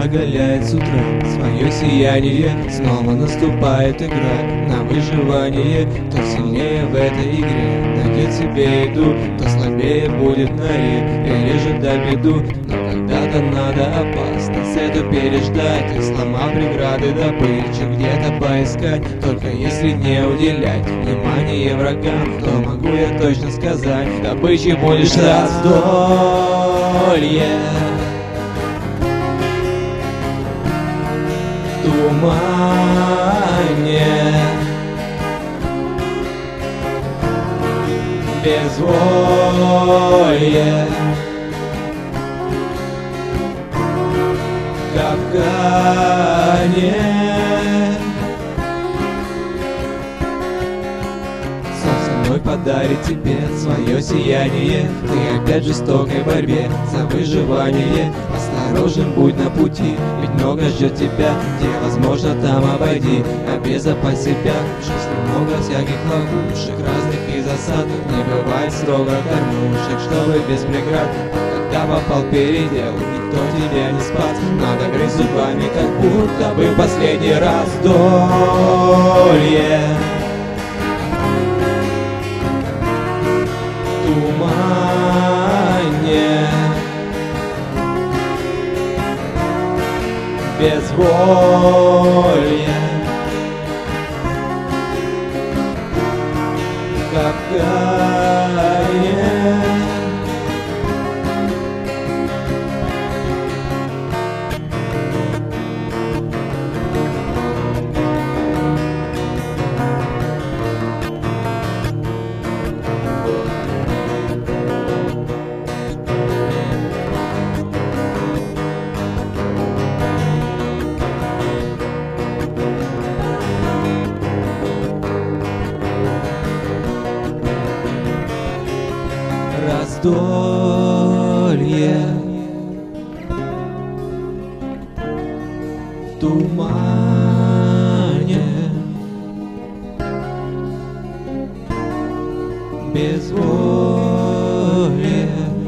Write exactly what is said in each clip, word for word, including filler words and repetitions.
оголяет с утра свое сияние. Снова наступает игра на выживание. Кто сильнее в этой игре найдет себе еду, кто слабее будет на ре, пережидать беду. Но когда-то надо опасность эту переждать, и сломав преграды добычу где-то поискать. Только если не уделять внимание врагам, то могу я точно сказать, добычи будешь раздолье. В тумане безволье, в капкане. Солнце мной подарит тебе свое сияние. Ты опять в жестокой борьбе за выживание. Осторожен будь на пути, ведь много ждет тебя. Где возможно, там обойди, обезопась себя. В жизни много всяких ловушек, разных и засад. Не бывает строго кормушек, чтобы без преград. Когда попал в передел, никто тебя не спас. Надо грызть зубами, как будто бы в последний раз. Долье в тумане безволье, в капкане. Раздолье в тумане безволье,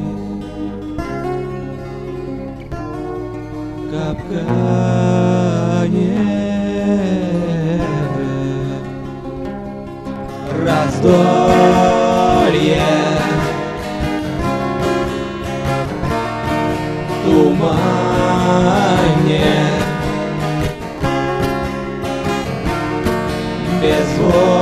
в капкане. Раздолье в тумане безволье.